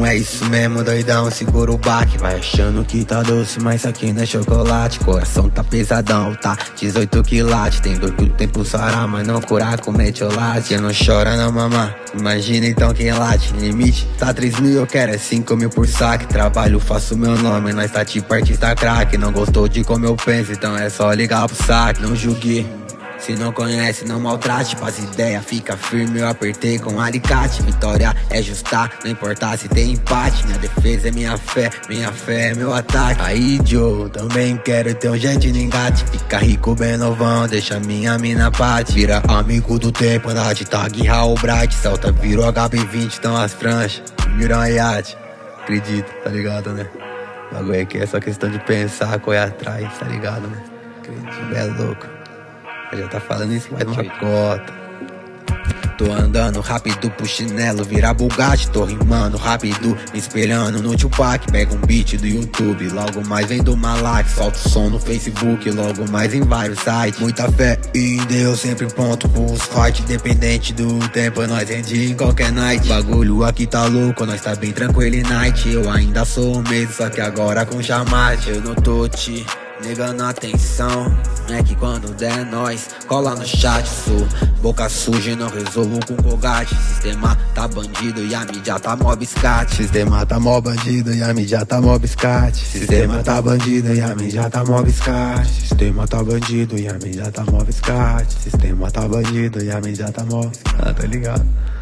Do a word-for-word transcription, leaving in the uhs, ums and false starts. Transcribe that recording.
Então é isso mesmo, doidão, segura o baque. Vai achando que tá doce, mas isso aqui não é chocolate. Coração tá pesadão, tá dezoito quilates. Tem dor que o tempo sará, mas não curar com metiolate. Eu não chora não, mamá, imagina então quem late. Limite tá três mil, eu quero é cinco mil por saque. Trabalho, faço meu nome, nós tá tipo artista craque. Não gostou de como eu penso, então é só ligar pro saque. Não julgue, se não conhece, não maltrate. Paz ideia, fica firme, eu apertei com alicate. Vitória é justar, não importa se tem empate. Minha defesa é minha fé, minha fé é meu ataque. Aí Joe, também quero ter um jet no engate. Fica rico bem novão, deixa minha mina pate. Vira amigo do tempo, andar de tag, Raul Bright. Celta virou H B vinte, então as pranchas viram a iate. Acredito, tá ligado, né? O bagulho aqui é só questão de pensar, correr atrás, tá ligado, né? Acredito, é louco. Já tá falando isso mais uma cota. Tô andando rápido pro chinelo, virar Bugatti. Tô rimando rápido, me espelhando no Tupac. Pega um beat do YouTube, logo mais vem do Malak. Solta o som no Facebook, logo mais em vários sites. Muita fé em Deus, sempre pronto pros fight. Independente do tempo, nós rende em qualquer night. Bagulho aqui tá louco, nós tá bem tranquilo em night. Eu ainda sou o mesmo, só que agora com chamate. Eu não tô te negando atenção, é que quando der nós cola no chat. Sou boca suja e não resolvo com colgate. Sistema tá bandido e a mídia tá mó biscate. Sistema tá mó bandido e a mídia tá mó biscate. Sistema tá bandido e a mídia tá mó biscate. Sistema tá bandido e a mídia tá mó biscate. Sistema tá bandido e a mídia tá mó... Ah, tá ligado?